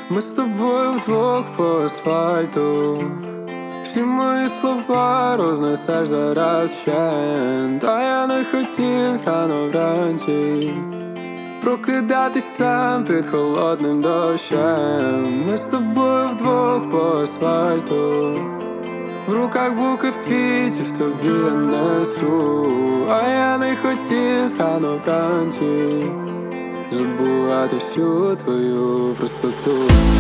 Ми з тобою вдвох по асфальту. Всі мої слова рознесеш зараз ще. Та я не хотів рано вранці прокидатися під холодним дощем. Ми з тобою вдвох по асфальту. В руках букет квітів тобі я несу. А я не хотів рано вранці забувати всю твою простоту.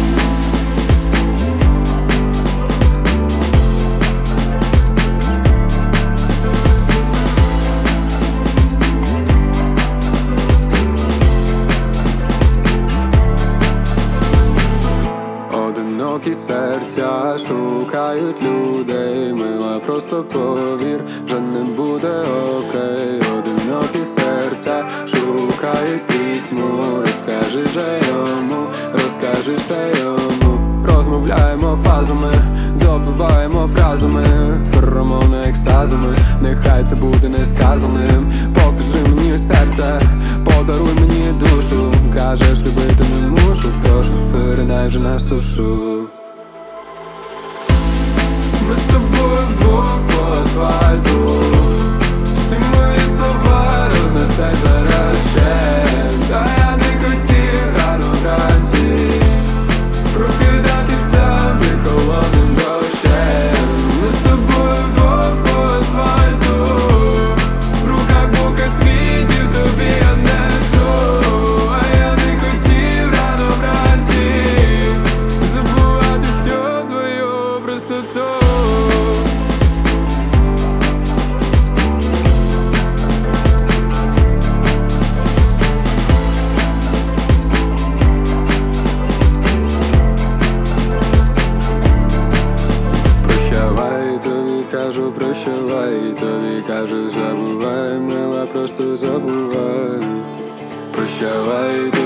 Одинокі серця шукають людей. Мила, просто повір, вже не буде окей. Одинокі серця шукають пітьму. Розкажи вже йому, розкажи все йому. Розмовляємо фазами, добиваємо фразами, феромони екстазами. Нехай це буде несказаним. Покажи мені серце, подаруй мені душу. Кажеш, любити не мушу, прошу, виринай вже на сушу. Ми з тобою вдвох по асфальту. Всі мої слова рознесеш зараз ще. Та я не хотів рано вранці прокидатися під холодним дощем. Ми з тобою вдвох по асфальту. В руках букет квітів тобі я несу. А я не хотів рано вранці забувати всю твою простоту. Кажу, прощавай, тобі кажу, забувай, мила, просто забувай. Прощавай,